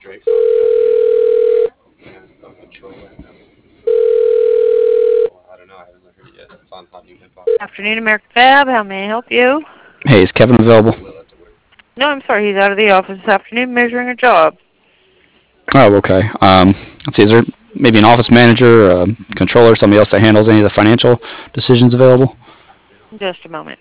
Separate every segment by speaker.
Speaker 1: Afternoon, American Fab. How may I help you?
Speaker 2: Hey, is Kevin available?
Speaker 1: No, I'm sorry. He's out of the office this afternoon measuring a job.
Speaker 2: Oh, okay. Let's see, is there maybe an office manager, controller, somebody else that handles any of the financial decisions available?
Speaker 1: Just a moment.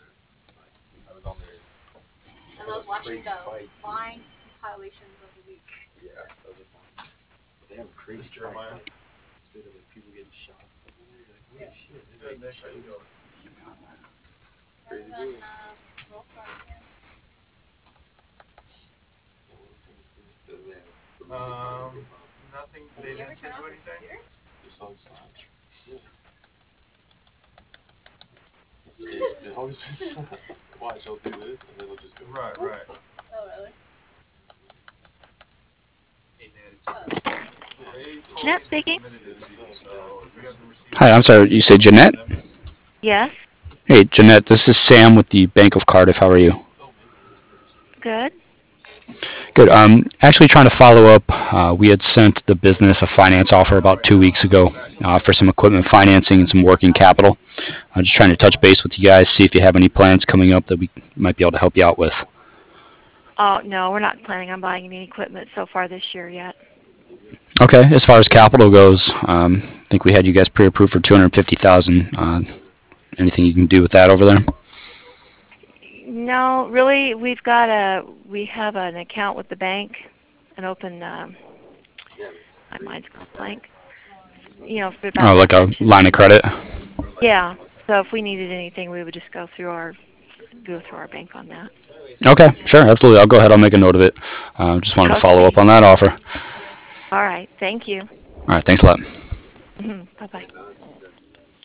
Speaker 1: Jeanette speaking.
Speaker 2: Hi, I'm sorry, you say Jeanette?
Speaker 1: Yes.
Speaker 2: Hey, Jeanette, this is Sam with the Bank of Cardiff. How are you?
Speaker 1: Good.
Speaker 2: Good. Actually trying to follow up. We had sent the business a finance offer about 2 weeks ago for some equipment financing and some working capital. I'm just trying to touch base with you guys, see if you have any plans coming up that we might be able to help you out with.
Speaker 1: Oh, no, we're not planning on buying any equipment so far this year yet.
Speaker 2: Okay. As far as capital goes, I think we had you guys pre-approved for 250,000. Anything you can do with that over there?
Speaker 1: No, really, we have an account with the bank, an open, my mind's gone blank. For about
Speaker 2: Oh, like a
Speaker 1: $2.
Speaker 2: line of credit?
Speaker 1: Yeah. So if we needed anything, we would just go through our bank on that.
Speaker 2: Okay, sure, absolutely. I'll go ahead. I'll make a note of it. Just wanted to follow
Speaker 1: Okay.
Speaker 2: up on that offer.
Speaker 1: All right. Thank you.
Speaker 2: All right, thanks a lot.